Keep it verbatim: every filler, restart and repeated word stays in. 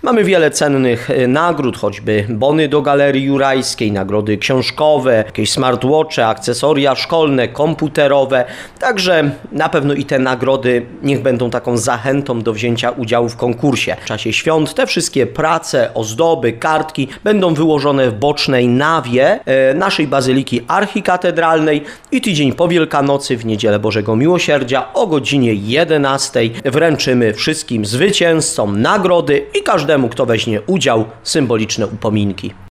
Mamy wiele cennych nagród, choćby bony do Galerii Jurajskiej, nagrody książkowe, jakieś smartwatche, akcesoria szkolne, komputerowe. Także na pewno i te nagrody niech będą taką zachętą do wzięcia udziału w konkursie. W czasie świąt te wszystkie prace, ozdoby, kartki będą wyłożone w bocznej nawie naszej Bazyliki Archikatedralnej i tydzień po Wielkanocy w Niedzielę Bożego Miłosierdzia o godzinie jedenastej wręczymy wszystkim zwycięzcom nagrody i każdemu, kto weźmie udział, symboliczne upominki.